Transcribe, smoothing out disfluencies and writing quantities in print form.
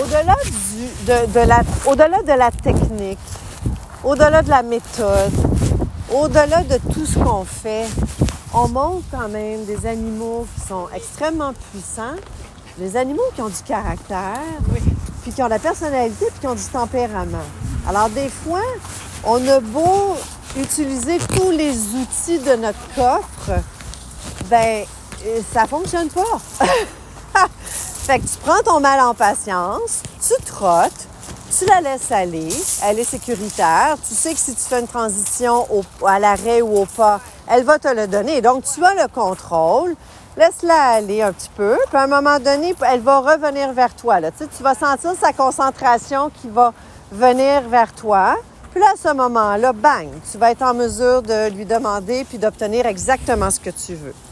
au-delà de la technique, au-delà de la méthode, au-delà de tout ce qu'on fait, on montre quand même des animaux qui sont extrêmement puissants, des animaux qui ont du caractère, puis qui ont de la personnalité, puis qui ont du tempérament. Alors des fois, on a beau utiliser tous les outils de notre coffre, ben ça fonctionne pas. Fait que tu prends ton mal en patience, tu trottes, tu la laisses aller, elle est sécuritaire, tu sais que si tu fais une transition à l'arrêt ou au pas, elle va te le donner. Donc, tu as le contrôle, laisse-la aller un petit peu, puis à un moment donné, elle va revenir vers toi. Là. Tu vas sentir sa concentration qui va venir vers toi. Puis là, à ce moment-là, bang, tu vas être en mesure de lui demander puis d'obtenir exactement ce que tu veux.